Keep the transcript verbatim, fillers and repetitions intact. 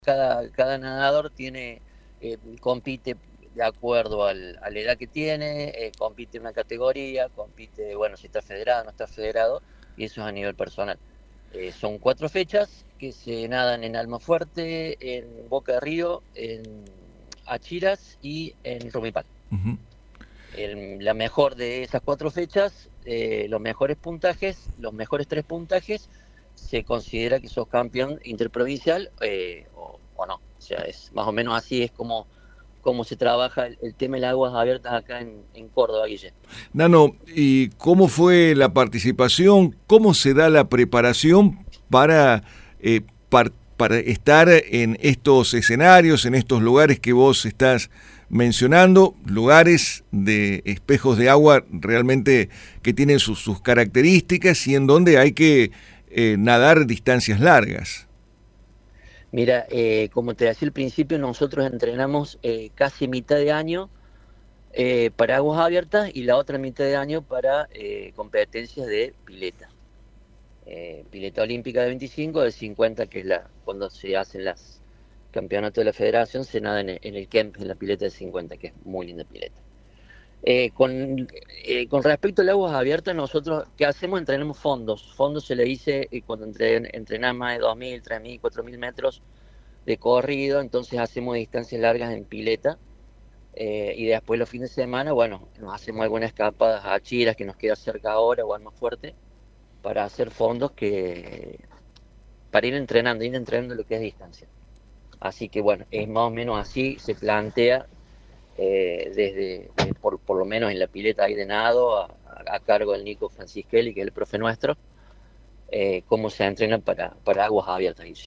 cada, cada nadador tiene, eh, compite de acuerdo al, a la edad que tiene, eh, compite en una categoría, compite, bueno, si está federado, no está federado, y eso es a nivel personal. Eh, son cuatro fechas que se nadan en Almafuerte, en Boca de Río, en Achiras y en Rumipal. Ujú. El- la mejor de esas cuatro fechas, eh, los mejores puntajes, los mejores tres puntajes, se considera que sos campeón interprovincial eh, o, o no. O sea, es más o menos así es como, como se trabaja el, el tema de las aguas abiertas acá en, en Córdoba, Guille. Nano, ¿y cómo fue la participación? ¿Cómo se da la preparación para, eh, par- para estar en estos escenarios, en estos lugares que vos estás mencionando? Lugares de espejos de agua realmente que tienen sus, sus características y en donde hay que eh, nadar distancias largas. Mira, eh, como te decía al principio, nosotros entrenamos eh, casi mitad de año eh, para aguas abiertas y la otra mitad de año para eh, competencias de pileta. Eh, pileta olímpica de veinticinco, de cincuenta, que es la cuando se hacen las campeonatos de la federación, se nada en el, en el Kemp, en la pileta de cincuenta, que es muy linda pileta. Eh, con, eh, con respecto al aguas abiertas, nosotros, ¿qué hacemos? Entrenamos fondos. Fondos se le dice eh, cuando entren, entrenamos más de dos mil, tres mil, cuatro mil metros de corrido, entonces hacemos distancias largas en pileta. Eh, y después los fines de semana, bueno, nos hacemos algunas escapadas a Chiras, que nos queda cerca ahora, o al más fuerte, para hacer fondos que para ir entrenando, ir entrenando lo que es distancia. Así que bueno, es más o menos así, se plantea eh, desde, desde por, por, lo menos en la pileta ahí de nado, a, a cargo del Nico Francischelli, que es el profe nuestro, eh, cómo se entrena para, para aguas abiertas.